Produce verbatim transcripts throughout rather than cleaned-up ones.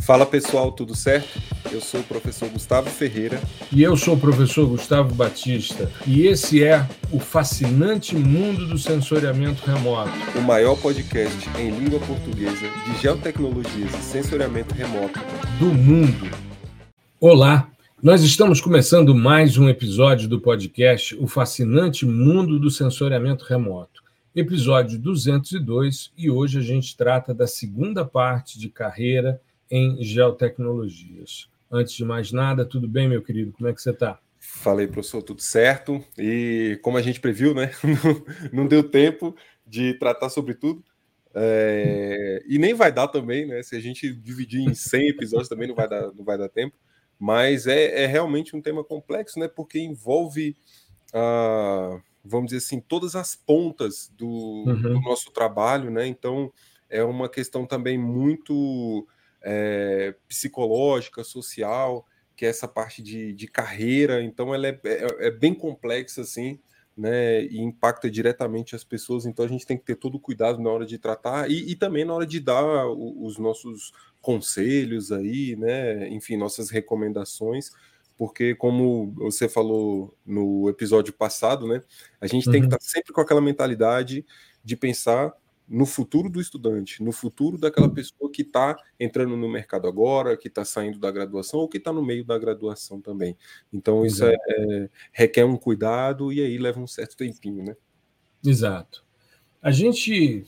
Fala pessoal, tudo certo? Eu sou o professor Gustavo Ferreira. E eu sou o professor Gustavo Batista. E esse é o fascinante mundo do sensoriamento remoto. O maior podcast em língua portuguesa de geotecnologias e sensoriamento remoto do mundo. Olá, nós estamos começando mais um episódio do podcast O Fascinante Mundo do Sensoriamento Remoto. Episódio duzentos e dois, e hoje a gente trata da segunda parte de carreira em geotecnologias. Antes de mais nada, tudo bem, meu querido? Como é que você está? Falei, professor, tudo certo. E como a gente previu, né? Não deu tempo de tratar sobre tudo. É... E nem vai dar também, né? Se a gente dividir em cem episódios também não vai dar, não vai dar tempo. Mas é, é realmente um tema complexo, né? Porque envolve, ah, vamos dizer assim, todas as pontas do, uhum. do nosso trabalho, né? Então é uma questão também muito é, psicológica, social, que é essa parte de, de carreira. Então ela é, é, é bem complexa, assim, né? E impacta diretamente as pessoas. Então a gente tem que ter todo o cuidado na hora de tratar e, e também na hora de dar os nossos conselhos aí, né? Enfim, nossas recomendações, porque como você falou no episódio passado, né? A gente uhum. tem que estar sempre com aquela mentalidade de pensar no futuro do estudante, no futuro daquela pessoa que está entrando no mercado agora, que está saindo da graduação ou que está no meio da graduação também. Então isso é, é, requer um cuidado e aí leva um certo tempinho, né? Exato. A gente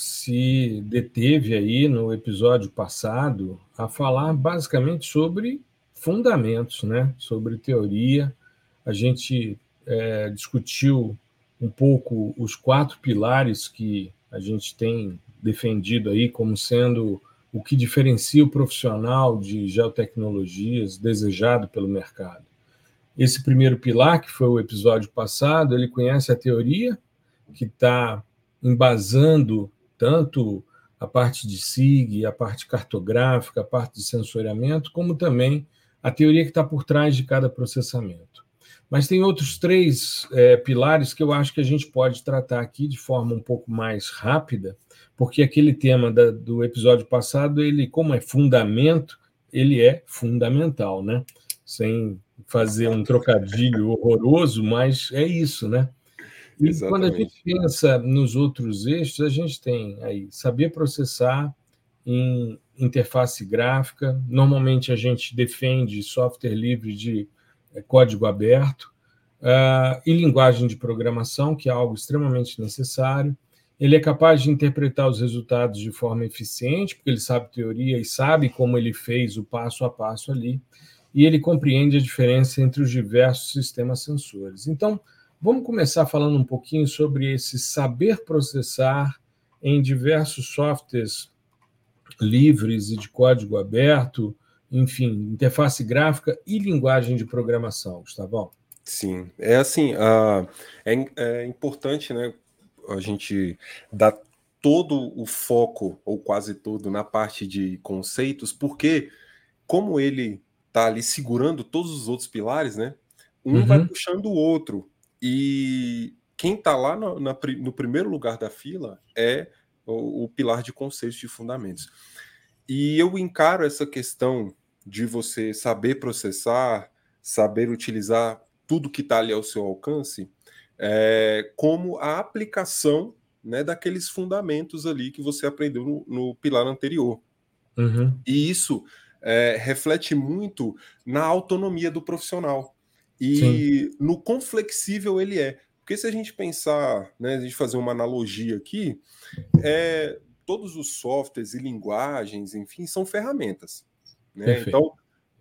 se deteve aí no episódio passado a falar basicamente sobre fundamentos, né? Sobre teoria. A gente é, discutiu um pouco os quatro pilares que a gente tem defendido aí como sendo o que diferencia o profissional de geotecnologias desejado pelo mercado. Esse primeiro pilar, que foi o episódio passado, ele conhece a teoria, que está embasando tanto a parte de S I G, a parte cartográfica, a parte de sensoriamento, como também a teoria que está por trás de cada processamento. Mas tem outros três é, pilares que eu acho que a gente pode tratar aqui de forma um pouco mais rápida, porque aquele tema da, do episódio passado, ele, como é fundamento, ele é fundamental, né? Sem fazer um trocadilho horroroso, mas é isso, né? E Exatamente. Quando a gente pensa nos outros eixos, a gente tem aí saber processar em interface gráfica. Normalmente a gente defende software livre de código aberto uh, e linguagem de programação, que é algo extremamente necessário. Ele é capaz de interpretar os resultados de forma eficiente, porque ele sabe teoria e sabe como ele fez o passo a passo ali, e ele compreende a diferença entre os diversos sistemas sensores. Então, vamos começar falando um pouquinho sobre esse saber processar em diversos softwares livres e de código aberto, enfim, interface gráfica e linguagem de programação, Gustavão. Sim, é assim, uh, é, é importante, né, a gente dar todo o foco, ou quase todo, na parte de conceitos, porque como ele está ali segurando todos os outros pilares, né, um uhum. vai puxando o outro, e quem está lá no, na, no primeiro lugar da fila é o, o pilar de conceitos de fundamentos. E eu encaro essa questão de você saber processar, saber utilizar tudo que está ali ao seu alcance, é, como a aplicação, né, daqueles fundamentos ali que você aprendeu no, no pilar anterior. Uhum. E isso é, reflete muito na autonomia do profissional e Sim. no quão flexível ele é. Porque se a gente pensar, né, a gente fazer uma analogia aqui, é, todos os softwares e linguagens, enfim, são ferramentas. Né? Então,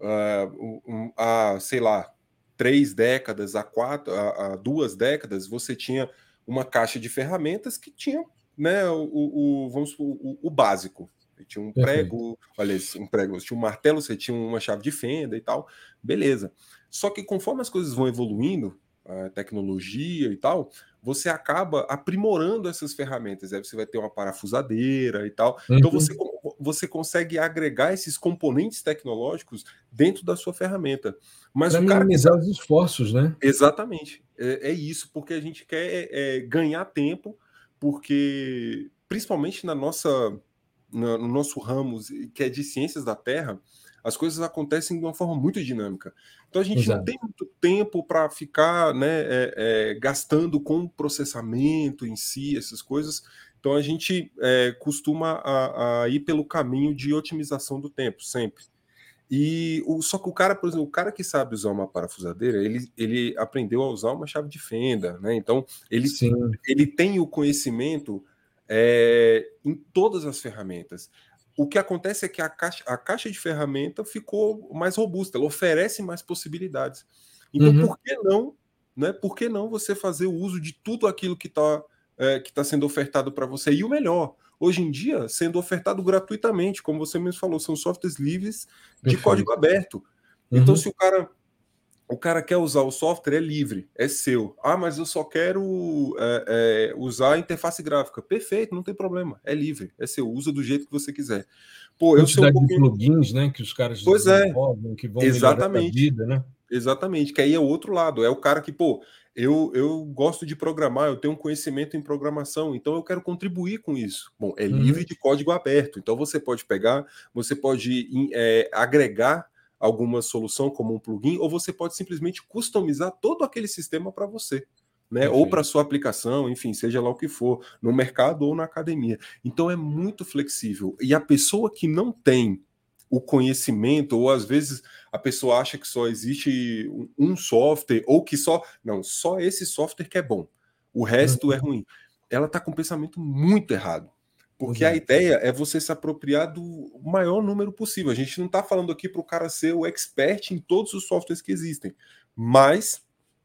uh, um, há, sei lá, três décadas, há, quatro, há, há duas décadas, você tinha uma caixa de ferramentas que tinha, né, o, o, vamos, o, o básico. Você tinha um prego, olha, um prego, você tinha um martelo, você tinha uma chave de fenda e tal, beleza. Só que conforme as coisas vão evoluindo, a tecnologia e tal, você acaba aprimorando essas ferramentas. Aí você vai ter uma parafusadeira e tal. Uhum. Então você, você consegue agregar esses componentes tecnológicos dentro da sua ferramenta. Mas para o cara minimizar que... os esforços, né? Exatamente. É, é isso, porque a gente quer é, ganhar tempo, porque principalmente na nossa no, no nosso ramo, que é de ciências da Terra, as coisas acontecem de uma forma muito dinâmica. Então a gente Exato. Não tem muito tempo para ficar, né, é, é, gastando com processamento em si, essas coisas. Então a gente é, costuma a, a ir pelo caminho de otimização do tempo, sempre. E o, só que o cara, por exemplo, o cara que sabe usar uma parafusadeira, ele, ele aprendeu a usar uma chave de fenda, né? Então ele, ele tem o conhecimento é, em todas as ferramentas. O que acontece é que a caixa, a caixa de ferramenta ficou mais robusta, ela oferece mais possibilidades. Então, uhum. por que não, né? Por que não você fazer o uso de tudo aquilo que está é, que tá sendo ofertado para você? E o melhor, hoje em dia, sendo ofertado gratuitamente, como você mesmo falou, são softwares livres de Perfeito. Código aberto. Uhum. Então, se o cara, o cara quer usar o software, é livre, é seu. Ah, mas eu só quero é, é, usar a interface gráfica. Perfeito, não tem problema, é livre, é seu, usa do jeito que você quiser. Pô, eu sei um pouquinho... de plugins, né, que os caras pois desenvolvem, é. que vão Exatamente. melhorar a vida, né? Exatamente, que aí é o outro lado, é o cara que, pô, eu, eu gosto de programar, eu tenho um conhecimento em programação, então eu quero contribuir com isso. Bom, é livre uhum. de código aberto, então você pode pegar, você pode é, agregar alguma solução como um plugin, ou você pode simplesmente customizar todo aquele sistema para você, né? Perfeito. Ou para sua aplicação, enfim, seja lá o que for, no mercado ou na academia. Então é muito flexível. E a pessoa que não tem o conhecimento, ou às vezes a pessoa acha que só existe um software, ou que só... Não, só esse software que é bom. O resto uhum. é ruim. Ela está com um pensamento muito errado. Porque uhum. a ideia é você se apropriar do maior número possível. A gente não está falando aqui para o cara ser o expert em todos os softwares que existem. Mas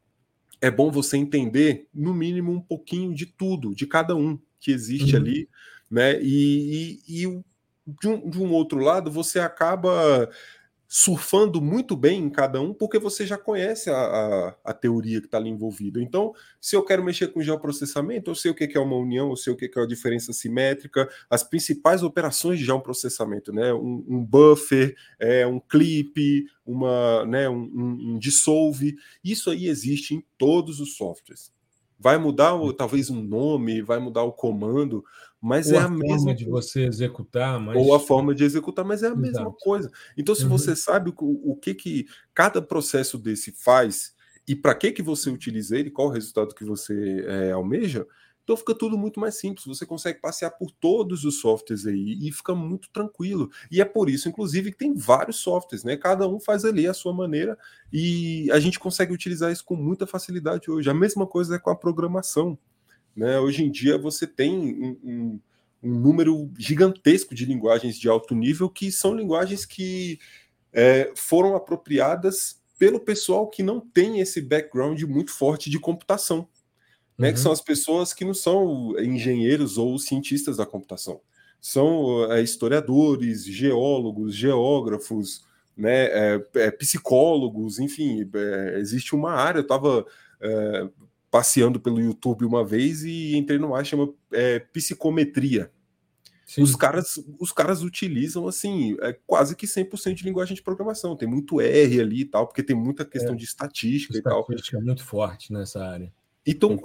é bom você entender, no mínimo, um pouquinho de tudo, de cada um que existe uhum. ali, né? E, e, e o De um, de um outro lado, você acaba surfando muito bem em cada um, porque você já conhece a, a, a teoria que está ali envolvida. Então, se eu quero mexer com geoprocessamento, eu sei o que é uma união, eu sei o que é a diferença simétrica, as principais operações de geoprocessamento, né? Um, um buffer, é, um clip, uma, né, um, um, um dissolve. Isso aí existe em todos os softwares. Vai mudar talvez um nome, vai mudar o comando, mas ou é a, a forma mesma de você executar, mas... ou a forma de executar, mas é a Exato. mesma coisa. Então, se uhum. você sabe o, o que que cada processo desse faz e para que que você utiliza ele, qual o resultado que você é, almeja, então fica tudo muito mais simples. Você consegue passear por todos os softwares aí e fica muito tranquilo. E é por isso, inclusive, que tem vários softwares, né? Cada um faz ali a sua maneira e a gente consegue utilizar isso com muita facilidade hoje. A mesma coisa é com a programação, né? Hoje em dia você tem um, um um número gigantesco de linguagens de alto nível, que são linguagens que é, foram apropriadas pelo pessoal que não tem esse background muito forte de computação, né? Uhum. Que são as pessoas que não são engenheiros ou cientistas da computação. São é, historiadores, geólogos, geógrafos, né? É, é, psicólogos, enfim, é, existe uma área, eu estava... É, passeando pelo YouTube uma vez e entrei numa área que chama é, psicometria. Os caras, os caras utilizam assim, é, quase que cem por cento de linguagem de programação. Tem muito R ali e tal, porque tem muita questão é, de estatística, estatística e tal. Estatística é muito forte nessa área. Então,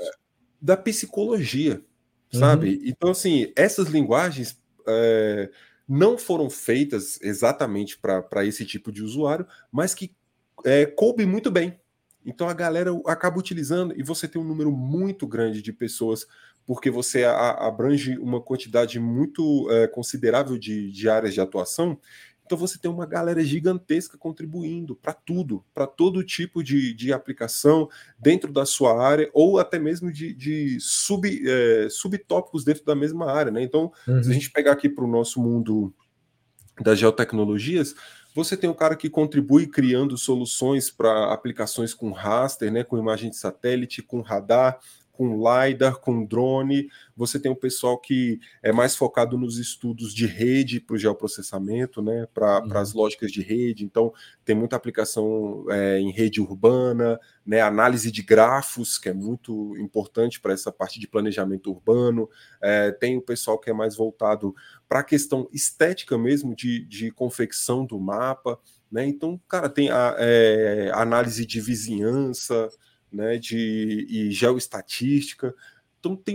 da psicologia, sabe? Uhum. Então, assim, essas linguagens é, não foram feitas exatamente para esse tipo de usuário, mas que é, coube muito bem. Então a galera acaba utilizando e você tem um número muito grande de pessoas, porque você a, abrange uma quantidade muito é, considerável de, de áreas de atuação. Então você tem uma galera gigantesca contribuindo para tudo, para todo tipo de, de aplicação dentro da sua área, ou até mesmo de, de sub, é, subtópicos dentro da mesma área, né? Então, uhum. se a gente pegar aqui para o nosso mundo das geotecnologias, você tem um cara que contribui criando soluções para aplicações com raster, né, com imagem de satélite, com radar, com LiDAR, com drone. Você tem o pessoal que é mais focado nos estudos de rede para o geoprocessamento, né, para uhum. as lógicas de rede. Então, tem muita aplicação é, em rede urbana, né, análise de grafos, que é muito importante para essa parte de planejamento urbano. É, tem o pessoal que é mais voltado para a questão estética mesmo, de, de confecção do mapa, né? Então, cara, tem a é, análise de vizinhança, né, de, e geoestatística. Então, tem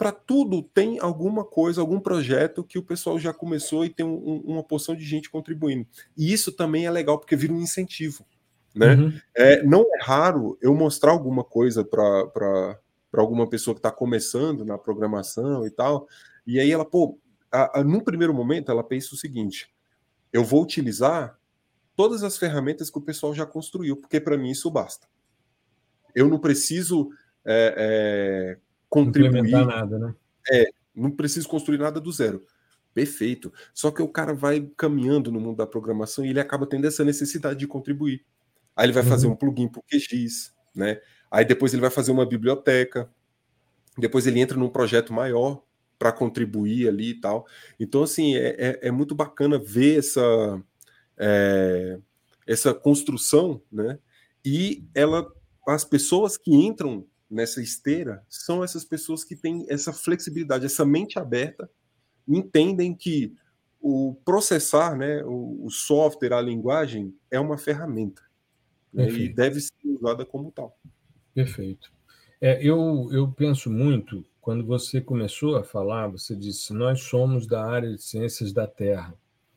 para tudo tem alguma coisa, algum projeto que o pessoal já começou e tem um, um, uma porção de gente contribuindo. E isso também é legal, porque vira um incentivo. Né? Uhum. É, não é raro eu mostrar alguma coisa para alguma pessoa que está começando na programação e tal, e aí ela, pô, a, a, num primeiro momento ela pensa o seguinte: eu vou utilizar todas as ferramentas que o pessoal já construiu, porque para mim isso basta. Eu não preciso é, é, contribuir. Nada, né? É, não preciso construir nada do zero. Perfeito. Só que o cara vai caminhando no mundo da programação e ele acaba tendo essa necessidade de contribuir. Aí ele vai fazer uhum. um plugin para o Q X, né? Aí depois ele vai fazer uma biblioteca. Depois ele entra num projeto maior para contribuir ali e tal. Então, assim, é, é, é muito bacana ver essa, é, essa construção, né? E ela, as pessoas que entram nessa esteira são essas pessoas que têm essa flexibilidade, essa mente aberta, entendem que o processar, né, o, o software, a linguagem, é uma ferramenta. Né, e deve ser usada como tal. Perfeito. É, eu, eu penso muito, quando você começou a falar, você disse, nós somos da área de ciências da Terra.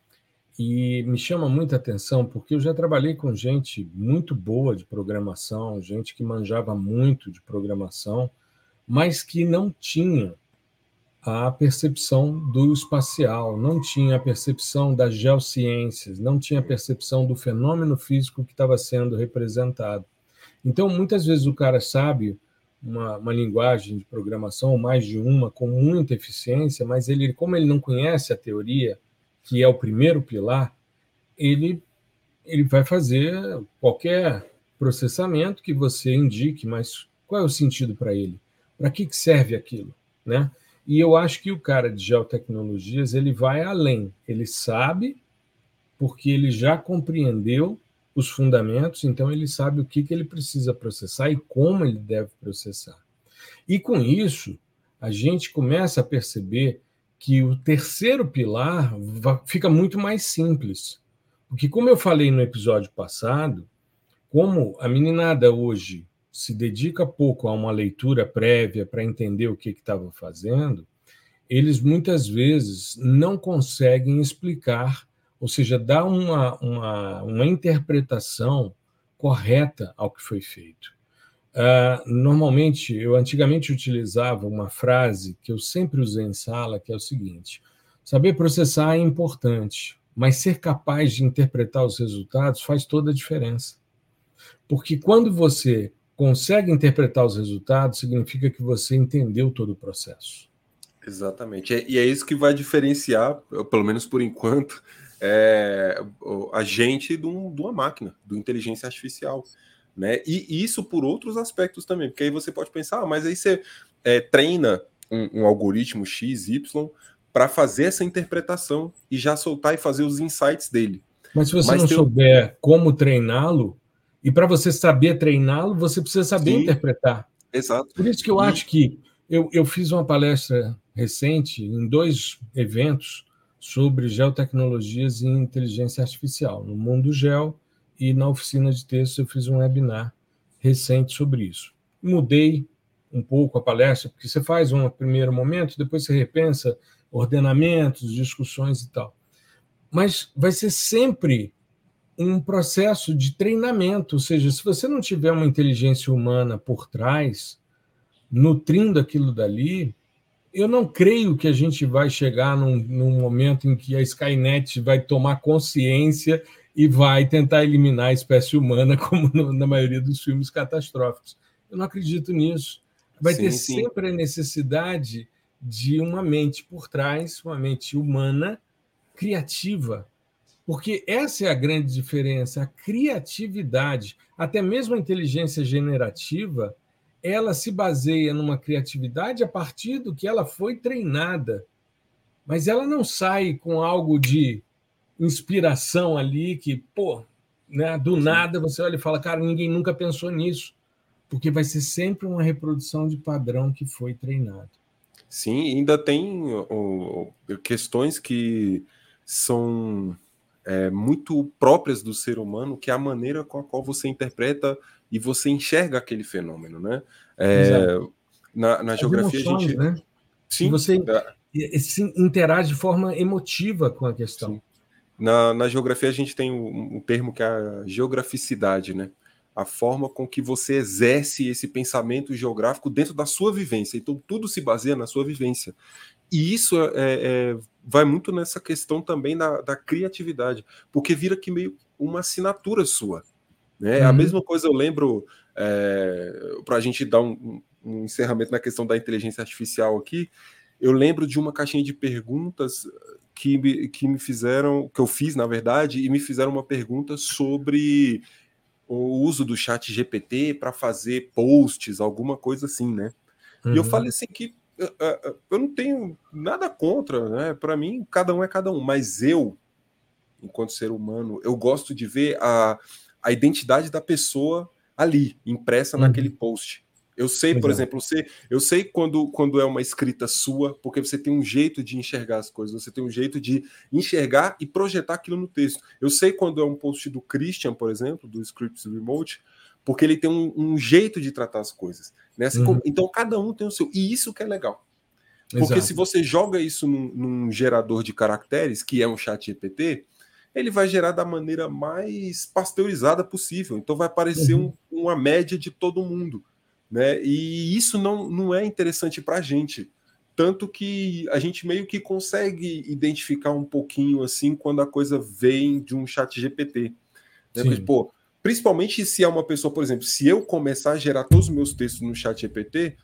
E me chama muita atenção, porque eu já trabalhei com gente muito boa de programação, gente que manjava muito de programação, mas que não tinha a percepção do espacial, não tinha a percepção das geociências, não tinha a percepção do fenômeno físico que estava sendo representado. Então, muitas vezes o cara sabe uma, uma linguagem de programação, ou mais de uma, com muita eficiência, mas ele, como ele não conhece a teoria, que é o primeiro pilar, ele, ele vai fazer qualquer processamento que você indique, mas qual é o sentido para ele? Para que, que serve aquilo? Né? E eu acho que o cara de geotecnologias ele vai além. Ele sabe, porque ele já compreendeu os fundamentos, então ele sabe o que, que ele precisa processar e como ele deve processar. E com isso, a gente começa a perceber que o terceiro pilar fica muito mais simples. Porque, como eu falei no episódio passado, como a meninada hoje se dedica pouco a uma leitura prévia para entender o que estava fazendo, eles muitas vezes não conseguem explicar, ou seja, dar uma, uma, uma interpretação correta ao que foi feito. Uh, normalmente, eu antigamente utilizava uma frase que eu sempre usei em sala, que é o seguinte: saber processar é importante, mas ser capaz de interpretar os resultados faz toda a diferença. Porque quando você consegue interpretar os resultados, significa que você entendeu todo o processo. Exatamente. E é isso que vai diferenciar, pelo menos por enquanto, é, a gente de, um, de uma máquina, do inteligência artificial. Né? E isso por outros aspectos também, porque aí você pode pensar, ah, mas aí você é, treina um, um algoritmo X, Y para fazer essa interpretação e já soltar e fazer os insights dele. Mas se você mas não tem... souber como treiná-lo, e para você saber treiná-lo, você precisa saber Sim, interpretar. Exato. Por isso que eu e... acho que eu, eu fiz uma palestra recente em dois eventos sobre geotecnologias e inteligência artificial, no Mundo Geo, e na oficina de textos eu fiz um webinar recente sobre isso. Mudei um pouco a palestra, porque você faz um primeiro momento, depois você repensa ordenamentos, discussões e tal. Mas vai ser sempre um processo de treinamento, ou seja, se você não tiver uma inteligência humana por trás, nutrindo aquilo dali, eu não creio que a gente vai chegar num, num momento em que a Skynet vai tomar consciência e vai tentar eliminar a espécie humana, como no, na maioria dos filmes catastróficos. Eu não acredito nisso. Vai sim, ter sim. sempre a necessidade de uma mente por trás, uma mente humana, criativa. Porque essa é a grande diferença, a criatividade. Até mesmo a inteligência generativa, ela se baseia numa criatividade a partir do que ela foi treinada. Mas ela não sai com algo de inspiração ali que, pô, né, do nada você olha e fala, cara, ninguém nunca pensou nisso, porque vai ser sempre uma reprodução de padrão que foi treinado. Sim, ainda tem oh, questões que são é, muito próprias do ser humano, que é a maneira com a qual você interpreta e você enxerga aquele fenômeno, né? É, na, na geografia emoções, a gente... Né? Sim, e você é. se interage de forma emotiva com a questão. Na, na geografia a gente tem um, um termo que é a geograficidade, né? A forma com que você exerce esse pensamento geográfico dentro da sua vivência. Então, tudo se baseia na sua vivência. E isso é, é, vai muito nessa questão também da, da criatividade, porque vira que meio uma assinatura sua. Né? Uhum. A mesma coisa eu lembro, é, para a gente dar um, um encerramento na questão da inteligência artificial aqui, eu lembro de uma caixinha de perguntas que me, que me fizeram, que eu fiz, na verdade, e me fizeram uma pergunta sobre o uso do chat G P T para fazer posts, alguma coisa assim, né? Uhum. E eu falei assim que eu, eu não tenho nada contra, né? Para mim, cada um é cada um, mas eu, enquanto ser humano, eu gosto de ver a, a identidade da pessoa ali, impressa uhum. naquele post. Eu sei, por Exato. exemplo, você, eu sei quando, quando é uma escrita sua, porque você tem um jeito de enxergar as coisas, você tem um jeito de enxergar e projetar aquilo no texto. Eu sei quando é um post do Christian, por exemplo, do Scripts Remote, porque ele tem um, um jeito de tratar as coisas. Né? Assim, uhum. Então, cada um tem o seu. E isso que é legal. Porque Exato. se você joga isso num, num gerador de caracteres, que é um chat G P T, ele vai gerar da maneira mais pasteurizada possível. Então, vai parecer uhum. um, uma média de todo mundo. Né? E isso não, não é interessante para a gente. Tanto que a gente meio que consegue identificar um pouquinho assim quando a coisa vem de um chat G P T. Né? Porque, pô, principalmente se é uma pessoa, por exemplo, se eu começar a gerar todos os meus textos no chat G P T,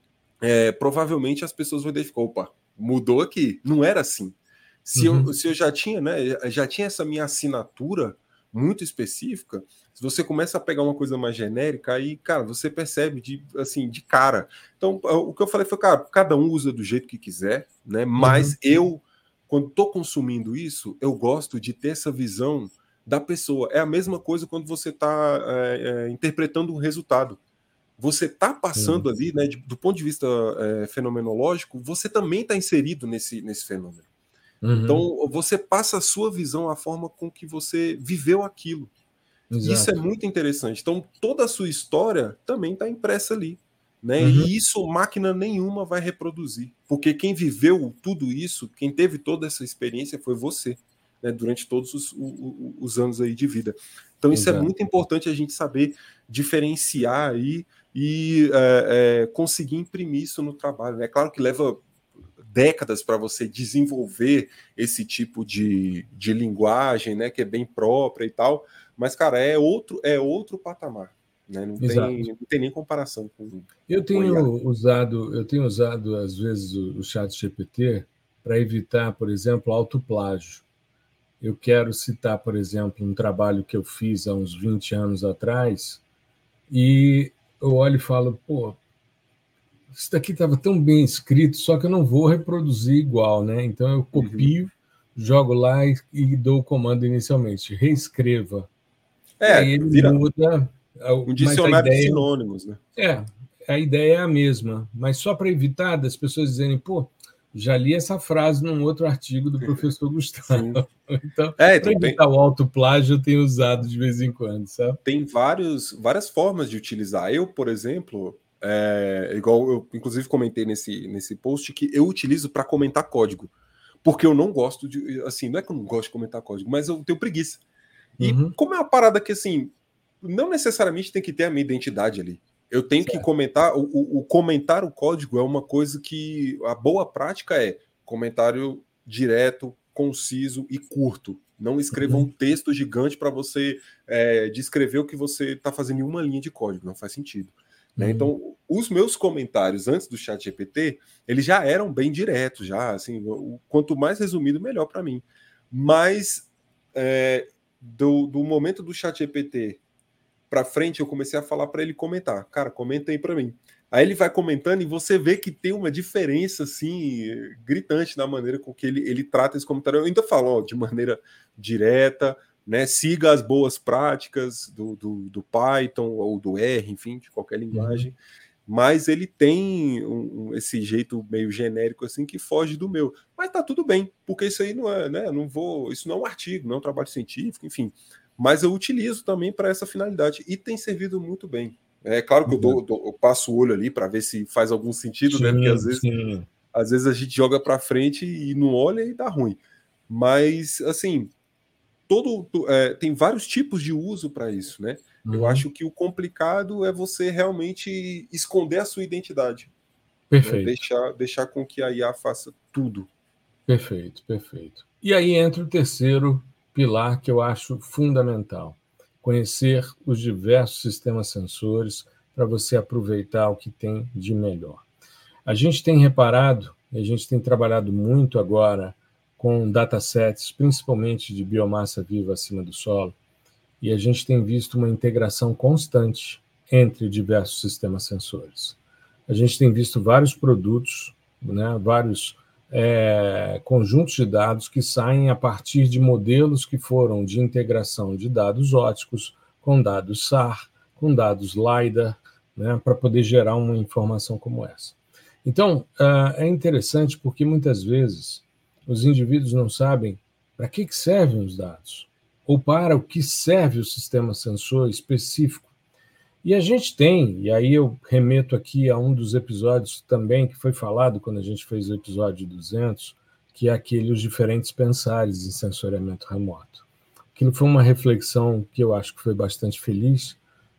é, provavelmente as pessoas vão identificar, opa, mudou aqui, não era assim. Se, uhum. eu, se eu já tinha, né, já tinha essa minha assinatura muito específica, se você começa a pegar uma coisa mais genérica, aí, cara, você percebe de, assim, de cara. Então, o que eu falei foi, cara, cada um usa do jeito que quiser, né? Mas uhum. eu, quando estou consumindo isso, eu gosto de ter essa visão da pessoa. É a mesma coisa quando você está é, é, interpretando um resultado. Você está passando uhum. ali, né, de, do ponto de vista é, fenomenológico, você também está inserido nesse, nesse fenômeno. Uhum. Então, você passa a sua visão, a forma com que você viveu aquilo. Exato. Isso é muito interessante. Então, toda a sua história também está impressa ali. Né? Uhum. E isso máquina nenhuma vai reproduzir. Porque quem viveu tudo isso, quem teve toda essa experiência foi você, né? Durante todos os, os, os anos aí de vida. Então, isso Exato. é muito importante a gente saber diferenciar aí e é, é, conseguir imprimir isso no trabalho. É né? Claro que leva décadas para você desenvolver esse tipo de, de linguagem, né, que é bem própria e tal, mas, cara, é outro, é outro patamar, né? Não tem, não tem nem comparação com eu tenho com usado, eu tenho usado às vezes o, o chat G P T para evitar, por exemplo, autoplágio. Eu quero citar, por exemplo, um trabalho que eu fiz há uns vinte anos atrás e eu olho e falo, pô, isso daqui estava tão bem escrito, só que eu não vou reproduzir igual, né? Então eu copio, uhum. jogo lá e, e dou o comando inicialmente, reescreva. É, e aí ele vira muda. Um dicionário ideia, de sinônimos, né? É, a ideia é a mesma, mas só para evitar das pessoas dizerem, pô, já li essa frase num outro artigo do professor Gustavo. Então, é, então para evitar tem... o autoplágio, eu tenho usado de vez em quando, sabe? Tem vários, várias formas de utilizar. Eu, por exemplo, é, igual eu inclusive comentei nesse, nesse post, que eu utilizo para comentar código. Porque eu não gosto de. Assim, não é que eu não gosto de comentar código, mas eu tenho preguiça. E uhum. como é uma parada que, assim, não necessariamente tem que ter a minha identidade ali. Eu tenho certo. que comentar. O, o, o comentar o código é uma coisa que a boa prática é comentário direto, conciso e curto. Não escreva uhum. um texto gigante para você é, descrever o que você está fazendo em uma linha de código. Não faz sentido. Né? Uhum. Então, os meus comentários antes do chat G P T, eles já eram bem diretos, já, assim, o, quanto mais resumido, melhor para mim. Mas é, do, do momento do chat G P T para frente, eu comecei a falar para ele comentar. Cara, comenta aí para mim. Aí ele vai comentando e você vê que tem uma diferença, assim, gritante na maneira com que ele, ele trata esse comentário. Eu ainda falo, ó, de maneira direta, né? Siga as boas práticas do, do, do Python ou do R, enfim, de qualquer linguagem. Uhum. Mas ele tem um, um, esse jeito meio genérico, assim, que foge do meu. Mas tá tudo bem, porque isso aí não é, né? Não vou, isso não é um artigo, não é um trabalho científico, enfim. Mas eu utilizo também para essa finalidade e tem servido muito bem. É claro que eu, dou, dou, eu passo o olho ali para ver se faz algum sentido, sim, né? Porque às vezes, às vezes a gente joga para frente e não olha e dá ruim. Mas, assim, todo, é, tem vários tipos de uso para isso, né? Uhum. Eu acho que o complicado é você realmente esconder a sua identidade. Perfeito. Né? Deixar, deixar com que a I A faça tudo. Perfeito, perfeito. E aí entra o terceiro pilar que eu acho fundamental: conhecer os diversos sistemas sensores para você aproveitar o que tem de melhor. A gente tem reparado, e a gente tem trabalhado muito agora com datasets, principalmente de biomassa viva acima do solo, e a gente tem visto uma integração constante entre diversos sistemas sensores. A gente tem visto vários produtos, né, vários é, conjuntos de dados que saem a partir de modelos que foram de integração de dados ópticos com dados S A R, com dados LiDAR, né, para poder gerar uma informação como essa. Então, uh, é interessante porque muitas vezes os indivíduos não sabem para que, que servem os dados, ou para o que serve o sistema sensor específico. E a gente tem, e aí eu remeto aqui a um dos episódios também que foi falado quando a gente fez o episódio duzentos, que é aquele Os Diferentes Pensares em Sensoriamento Remoto. Aquilo foi uma reflexão que eu acho que foi bastante feliz,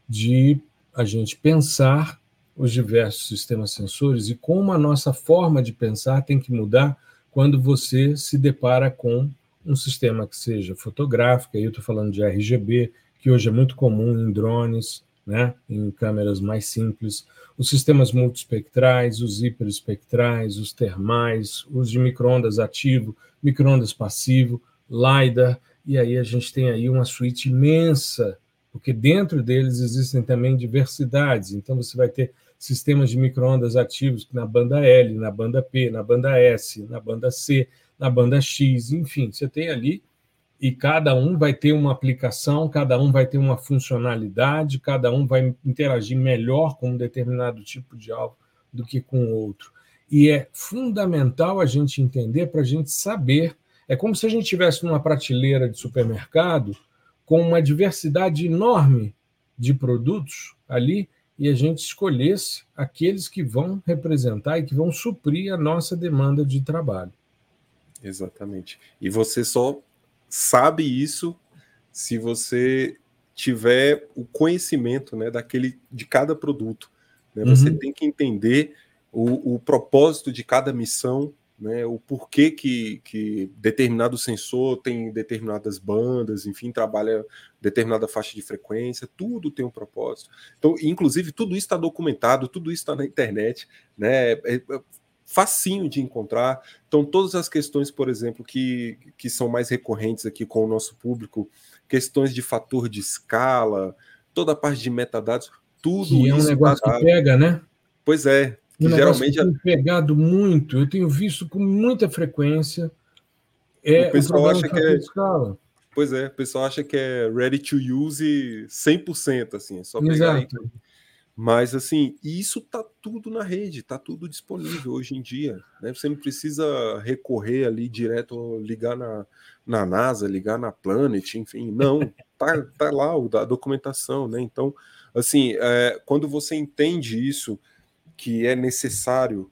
de a gente pensar os diversos sistemas sensores e como a nossa forma de pensar tem que mudar quando você se depara com um sistema que seja fotográfico, aí eu estou falando de R G B, que hoje é muito comum em drones, né, em câmeras mais simples, os sistemas multiespectrais, os hiperespectrais, os termais, os de micro-ondas ativo, micro-ondas passivo, LiDAR, e aí a gente tem aí uma suíte imensa, porque dentro deles existem também diversidades, então você vai ter sistemas de micro-ondas ativos na banda L, na banda P, na banda S, na banda C, na banda X, enfim, você tem ali, e cada um vai ter uma aplicação, cada um vai ter uma funcionalidade, cada um vai interagir melhor com um determinado tipo de alvo do que com o outro. E é fundamental a gente entender para a gente saber, é como se a gente estivesse numa prateleira de supermercado com uma diversidade enorme de produtos ali, e a gente escolhesse aqueles que vão representar e que vão suprir a nossa demanda de trabalho. Exatamente. E você só sabe isso se você tiver o conhecimento, né, daquele, de cada produto. Né? Você uhum. tem que entender o, o propósito de cada missão, né, o porquê que, que determinado sensor tem determinadas bandas, enfim, trabalha determinada faixa de frequência, tudo tem um propósito. Então, inclusive, tudo isso está documentado, tudo isso está na internet, né, é, é facinho de encontrar. Então, todas as questões, por exemplo, que, que são mais recorrentes aqui com o nosso público, questões de fator de escala, toda a parte de metadados, tudo que isso... é um negócio tá que pega, né? Pois é. Que um geralmente eu tenho pegado muito, eu tenho visto com muita frequência é o pessoal o acha que é... de escala. Pois é, o pessoal acha que é ready to use cem por cento, assim, é só pegar Exato. aí. Mas, assim, isso tá tudo na rede, tá tudo disponível hoje em dia, né? Você não precisa recorrer ali direto, ligar na, na NASA, ligar na Planet, enfim, não, tá, tá lá o, a documentação, né? Então, assim, é, quando você entende isso, que é necessário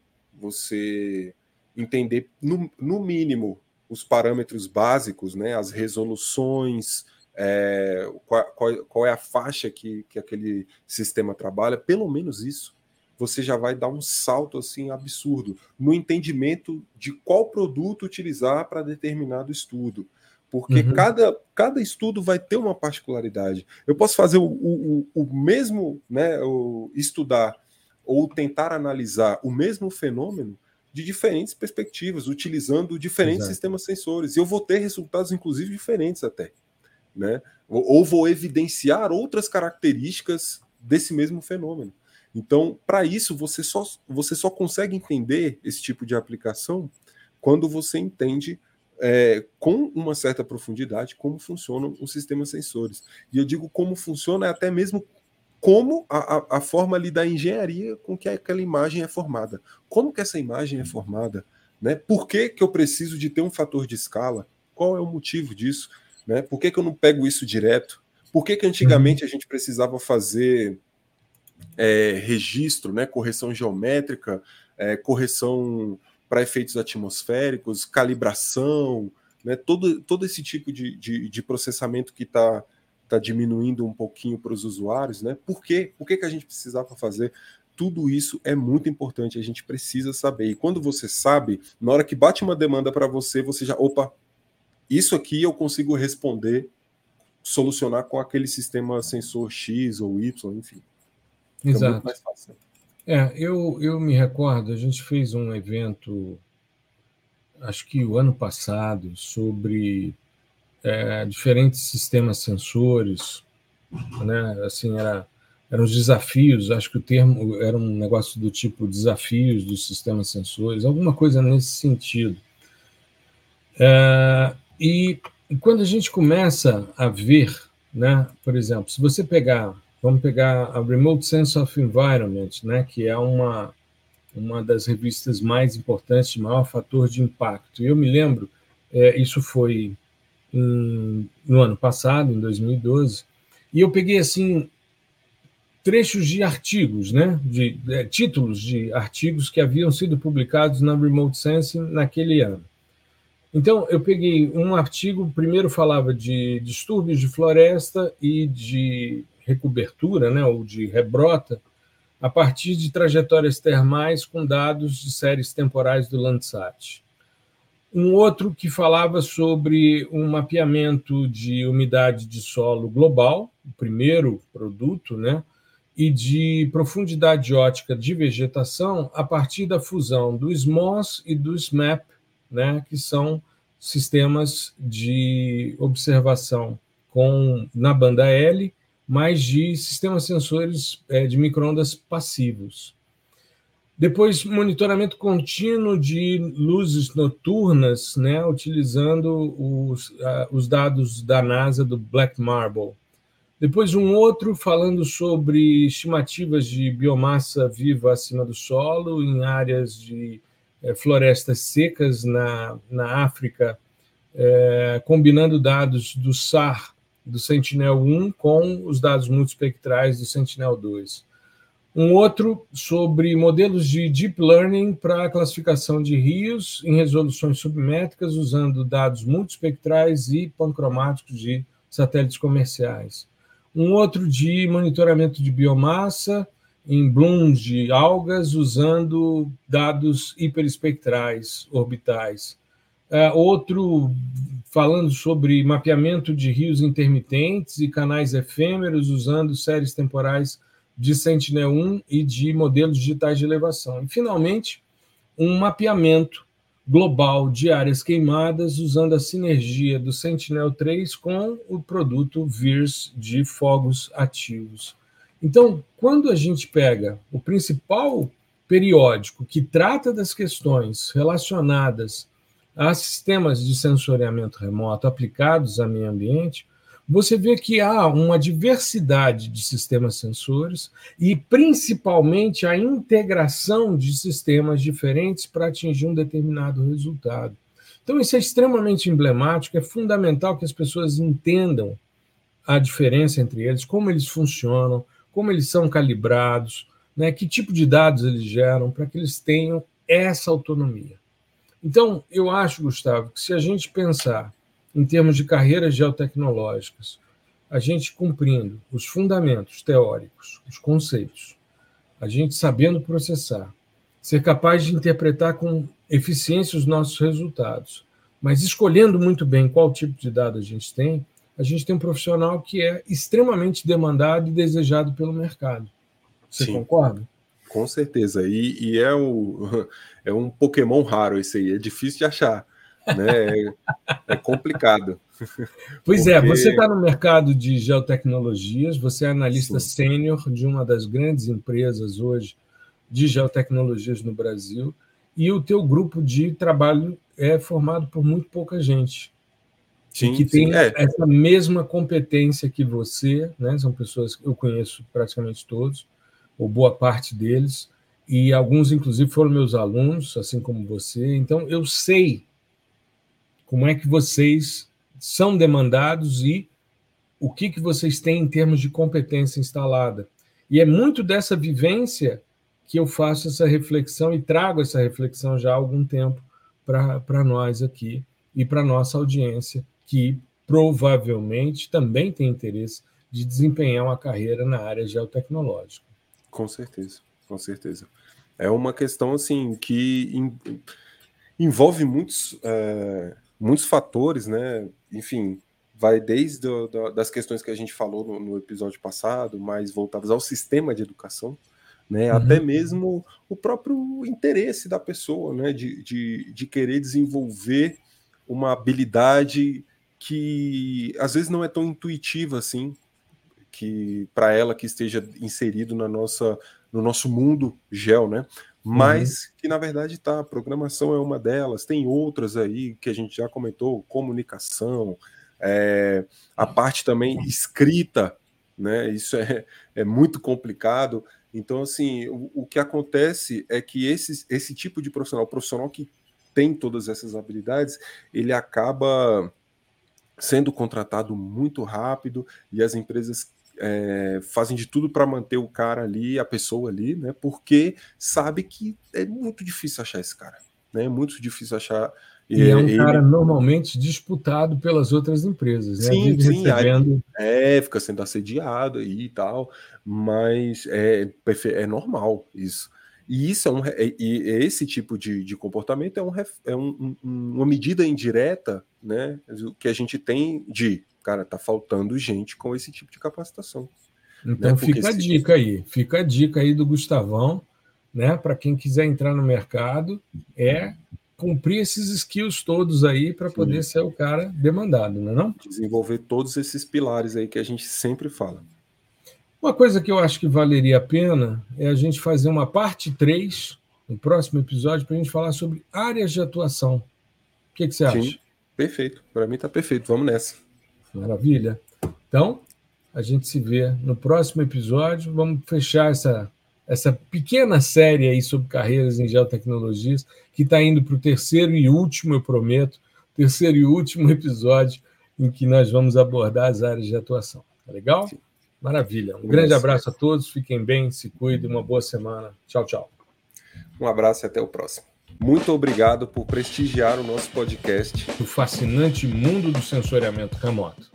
você entender, no, no mínimo, os parâmetros básicos, né, as resoluções, é, qual, qual, qual é a faixa que, que aquele sistema trabalha, pelo menos isso, você já vai dar um salto assim absurdo no entendimento de qual produto utilizar para determinado estudo. Porque uhum. cada, cada estudo vai ter uma particularidade. Eu posso fazer o, o, o mesmo, né, o, estudar ou tentar analisar o mesmo fenômeno de diferentes perspectivas, utilizando diferentes Exato. sistemas sensores. E eu vou ter resultados, inclusive, diferentes até. Né? Ou, ou vou evidenciar outras características desse mesmo fenômeno. Então, para isso, você só, você só consegue entender esse tipo de aplicação quando você entende é, com uma certa profundidade como funcionam os sistemas sensores. E eu digo como funciona até mesmo como a, a, a forma ali da engenharia com que aquela imagem é formada. Como que essa imagem é formada? Né? Por que, que eu preciso de ter um fator de escala? Qual é o motivo disso? Né? Por que, que eu não pego isso direto? Por que, que antigamente uhum. a gente precisava fazer é, registro, né? Correção geométrica, é, correção para efeitos atmosféricos, calibração, né? todo, todo esse tipo de, de, de processamento que está tá diminuindo um pouquinho para os usuários. Né? Por quê? Por que, que a gente precisava fazer? Tudo isso é muito importante, a gente precisa saber. E quando você sabe, na hora que bate uma demanda para você, você já, opa, isso aqui eu consigo responder, solucionar com aquele sistema sensor X ou Y, enfim. Fica Exato. muito mais fácil. É, eu, eu me recordo, a gente fez um evento, acho que o ano passado, sobre é, diferentes sistemas sensores, né? Assim, era, eram os desafios, acho que o termo era um negócio do tipo desafios dos sistemas sensores, alguma coisa nesse sentido. É, e, e quando a gente começa a ver, né, por exemplo, se você pegar, vamos pegar a Remote Sense of Environment, né, que é uma, uma das revistas mais importantes, de maior fator de impacto. E eu me lembro, é, isso foi em, no ano passado, em dois mil e doze, e eu peguei assim trechos de artigos, né, de, de títulos de artigos que haviam sido publicados na Remote Sensing naquele ano. Então, eu peguei um artigo, primeiro falava de distúrbios de floresta e de recobertura, né, ou de rebrota, a partir de trajetórias termais com dados de séries temporais do Landsat. Um outro que falava sobre um mapeamento de umidade de solo global, o primeiro produto, né, e de profundidade ótica de vegetação a partir da fusão do S M O S e do S M A P, né, que são sistemas de observação com, na banda L, mas de sistemas sensores é, de microondas passivos. Depois, monitoramento contínuo de luzes noturnas, né, utilizando os, uh, os dados da NASA do Black Marble. Depois, um outro falando sobre estimativas de biomassa viva acima do solo em áreas de eh, florestas secas na, na África, eh, combinando dados do S A R, do Sentinel um, com os dados multispectrais do Sentinel dois. Um outro sobre modelos de Deep Learning para a classificação de rios em resoluções submétricas, usando dados multispectrais e pancromáticos de satélites comerciais. Um outro de monitoramento de biomassa em blooms de algas, usando dados hiperespectrais orbitais. Uh, outro falando sobre mapeamento de rios intermitentes e canais efêmeros, usando séries temporais de Sentinel um e de modelos digitais de elevação. E, finalmente, um mapeamento global de áreas queimadas, usando a sinergia do Sentinel três com o produto V I R S de fogos ativos. Então, quando a gente pega o principal periódico que trata das questões relacionadas a sistemas de sensoriamento remoto aplicados a meio ambiente, você vê que há uma diversidade de sistemas sensores e, principalmente, a integração de sistemas diferentes para atingir um determinado resultado. Então, isso é extremamente emblemático, é fundamental que as pessoas entendam a diferença entre eles, como eles funcionam, como eles são calibrados, né, que tipo de dados eles geram, para que eles tenham essa autonomia. Então, eu acho, Gustavo, que se a gente pensar em termos de carreiras geotecnológicas, a gente cumprindo os fundamentos teóricos, os conceitos, a gente sabendo processar, ser capaz de interpretar com eficiência os nossos resultados, mas escolhendo muito bem qual tipo de dado a gente tem, a gente tem um profissional que é extremamente demandado e desejado pelo mercado. Você Sim, concorda? Com certeza. E, e é, o, é um Pokémon raro esse aí, é difícil de achar, né? É, é complicado. Pois porque... é, você está no mercado de geotecnologias, você é analista Sim. sênior de uma das grandes empresas hoje de geotecnologias no Brasil, e o teu grupo de trabalho é formado por muito pouca gente. Sim, e que tem sim, é. essa mesma competência que você, né? São pessoas que eu conheço praticamente todos, ou boa parte deles, e alguns, inclusive, foram meus alunos, assim como você. Então, eu sei como é que vocês são demandados e o que, que vocês têm em termos de competência instalada. E é muito dessa vivência que eu faço essa reflexão e trago essa reflexão já há algum tempo para nós aqui e para a nossa audiência, que provavelmente também tem interesse de desempenhar uma carreira na área geotecnológica. Com certeza, com certeza. É uma questão assim que em, envolve muitos, é, muitos fatores, né? Enfim, vai desde do, do, das questões que a gente falou no, no episódio passado, mais voltadas ao sistema de educação, né? Uhum. Até mesmo o próprio interesse da pessoa, né? De, de, de querer desenvolver uma habilidade que às vezes não é tão intuitiva assim, que para ela que esteja inserido na nossa, no nosso mundo gel, né? Mas uhum. que na verdade tá, a programação é uma delas, tem outras aí que a gente já comentou, comunicação, é, a parte também escrita, né? Isso é, é muito complicado. Então, assim, o, o que acontece é que esse, esse tipo de profissional, profissional que tem todas essas habilidades, ele acaba sendo contratado muito rápido e as empresas é, fazem de tudo para manter o cara ali, a pessoa ali, né? Porque sabe que é muito difícil achar esse cara, né? É muito difícil achar. E é um ele... cara normalmente disputado pelas outras empresas, né? Sim, Vive sim, recebendo... aí, é, fica sendo assediado aí e tal, mas é, é normal isso. E isso é um, e esse tipo de, de comportamento é, um, é um, um, uma medida indireta, né, que a gente tem de, cara, tá faltando gente com esse tipo de capacitação. Então, né? Fica a dica aí, fica a dica aí do Gustavão, né, para quem quiser entrar no mercado, é cumprir esses skills todos aí para poder ser o cara demandado, não é não? Desenvolver todos esses pilares aí que a gente sempre fala. Uma coisa que eu acho que valeria a pena é a gente fazer uma parte três, no próximo episódio, para a gente falar sobre áreas de atuação. O que, que você acha? Sim, perfeito. Para mim está perfeito. Vamos nessa. Maravilha. Então, a gente se vê no próximo episódio. Vamos fechar essa, essa pequena série aí sobre carreiras em geotecnologias, que está indo para o terceiro e último, eu prometo, terceiro e último episódio em que nós vamos abordar as áreas de atuação. Tá legal? Sim. Maravilha. Um grande abraço a todos, fiquem bem, se cuidem, uma boa semana. Tchau, tchau. Um abraço e até o próximo. Muito obrigado por prestigiar o nosso podcast. O fascinante mundo do sensoriamento remoto.